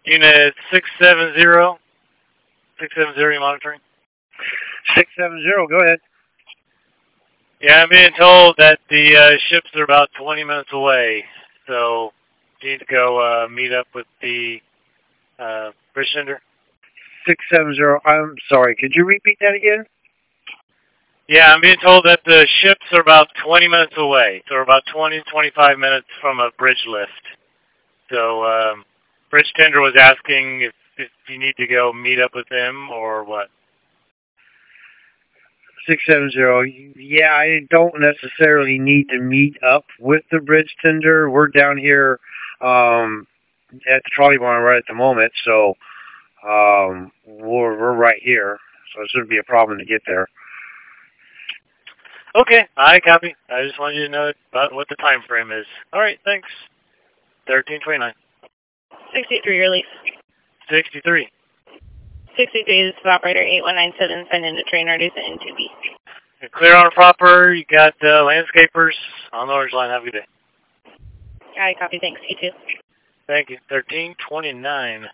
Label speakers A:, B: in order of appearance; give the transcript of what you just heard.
A: Unit 670. 670 monitoring.
B: 670, go ahead.
A: Yeah, I'm being told that the ships are about 20 minutes away, so you need to go meet up with the bridge tender.
B: 670, I'm sorry, could you repeat that again?
A: Yeah, I'm being told that the ships are about 20 minutes away, so we're about 20 to 25 minutes from a bridge lift. So bridge tender was asking if you need to go meet up with him or what.
B: 670, yeah, I don't necessarily need to meet up with the bridge tender. We're down here at the trolley barn right at the moment, so we're right here, so it shouldn't be a problem to get there.
A: Okay, I copy. I just wanted you to know about what the time frame is. All right, thanks. 1329.
C: 63 release.
A: 63.
C: 63, this is operator 8197, send into train reduce in 2B.
A: You're clear on proper. You got landscapers on the orange line. Have a good day.
C: I copy, thanks. You too.
A: Thank you. 1329.